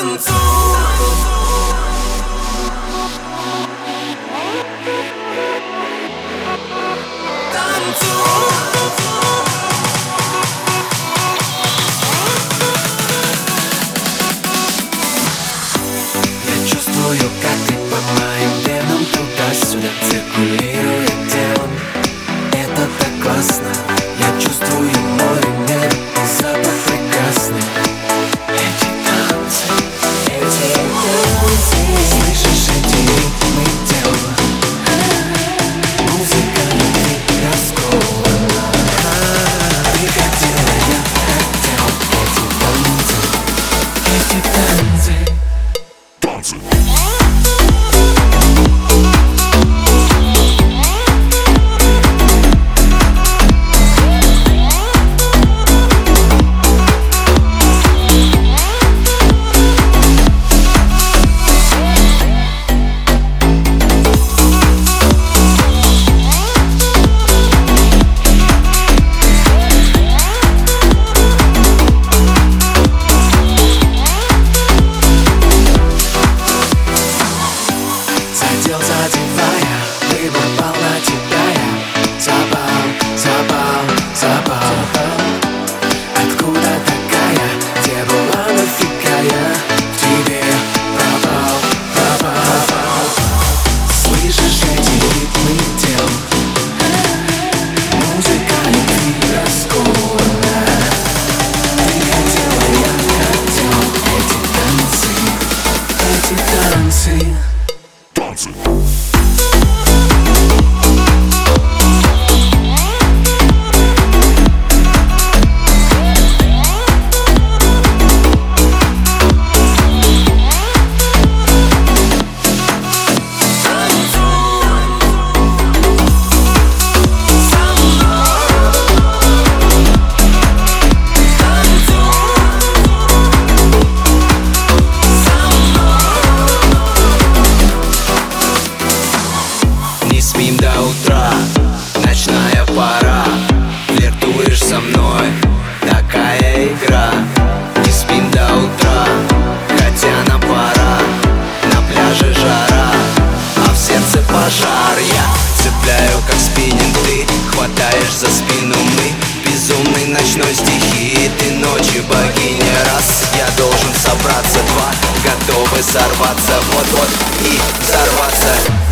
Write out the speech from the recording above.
Я чувствую, как ты по моим венам туда-сюда циркулирует телом. Это так классно. Я чувствую море, небо и запах прекрасный. Эти танцы, слышишь эти ритмы тела? Музыка любви раскована. Ты хотела, я хотел. Эти танцы, эти танцы. Задел, задевая, выбрал на тебя я. Забал. Откуда такая? Где была, нафига я в тебе пропал? Слышишь эти ритмы тел? Музыка любви раскована. Ты хотела, я хотел. Эти танцы. Не спим до утра, ночная пора. Флиртуешь со мной, такая игра. Не спим до утра, хотя на пора. На пляже жара, а в сердце пожар. Я цепляю как спиннинг, ты хватаешь за спину. Мы безумный ночной стихии, ты ночью богиня. Раз, я должен собраться. Два, готовы сорваться. Вот-вот и взорваться.